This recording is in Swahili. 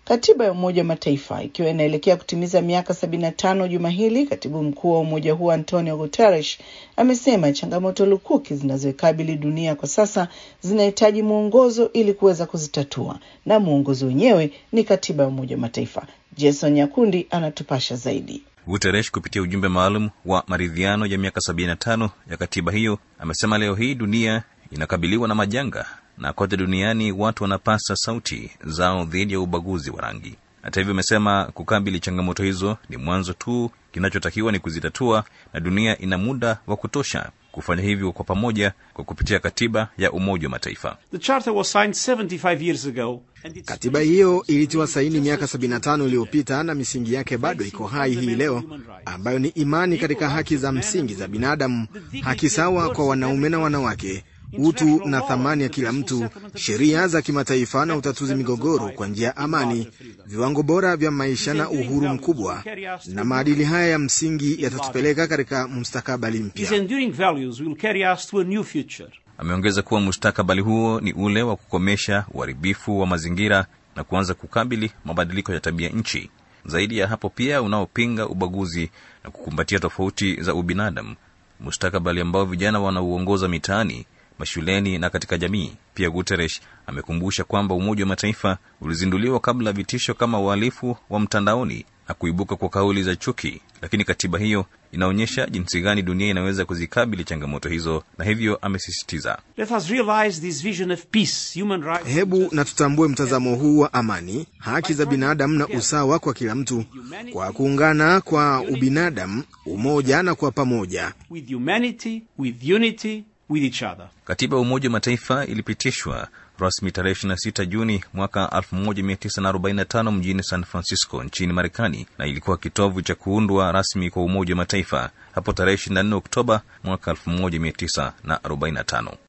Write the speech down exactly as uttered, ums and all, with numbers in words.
Katiba ya Umoja wa Mataifa ikiwa inaelekea kutimiza miaka sabini na tano juma hili, katibu mkuu wa umoja huo Antonio Guterres amesema changamoto lukuki zinazoikabili dunia kwa sasa zinahitaji mwongozo ili kuweza kuzitatua, na mwongozo wenyewe ni katiba ya Umoja wa Mataifa. Jason Nyakundi anatupasha zaidi. Guterres kupitia ujumbe maalum wa maridhiano ya miaka sabini na tano ya katiba hiyo amesema leo hii dunia inakabiliwa na majanga, na kote duniani watu wanapasa sauti zao dhidi ya ubaguzi wa rangi. Hata hivyo amesema kukabili changamoto hizo ni mwanzo tu, kinachotakiwa ni kuzitatua, na dunia ina muda wa kutosha kufanya hivyo kwa pamoja kwa kupitia katiba ya Umoja wa Mataifa. The charter was signed seventy-five years ago. Katiba hiyo ilitiwa saini miaka sabini na tano iliyopita, na misingi yake bado iko hai hii leo, ambayo ni imani katika haki za msingi za binadamu, haki sawa kwa wanaume na wanawake, utu na thamani ya kila mtu, sheria za kimataifa na utatuzi migogoro kwa njia ya amani, viwango bora vya maisha na uhuru mkubwa. Na maadili haya ya msingi yatatupeleka katika mustakabali mpya. Ameongeza kuwa mustakabali huo ni ule wa kukomesha uharibifu wa mazingira na kuanza kukabili mabadiliko ya tabia nchi. Zaidi ya hapo pia unaopinga ubaguzi na kukumbatia tofauti za ubinadamu, mustakabali ambao vijana wanauongoza mitaani, mashuleni na katika jamii. Pia Guterres amekumbusha kwamba Umoja wa Mataifa ulizinduliwa kabla vitisho kama uhalifu wa mtandaoni na kuibuka kwa kauli za chuki, lakini katiba hiyo inaonyesha jinsi gani dunia inaweza kuzikabili changamoto hizo, na hivyo amesisitiza, Let us realize this vision of peace, human rights. Hebu na tutambue mtazamo huu wa amani, haki za binadamu na usawa kwa kila mtu, kwa kuungana kwa ubinadamu, umoja na kwa pamoja. With humanity, with unity, with each other. Katiba ya Umoja wa Mataifa ilipitishwa rasmi tarehe ishirini na sita Juni mwaka elfu moja mia tisa arobaini na tano mjini San Francisco nchini Marekani, na ilikuwa kitovu cha kuundwa rasmi kwa Umoja wa Mataifa hapo tarehe ishirini na nne Oktoba mwaka elfu moja mia tisa arobaini na tano.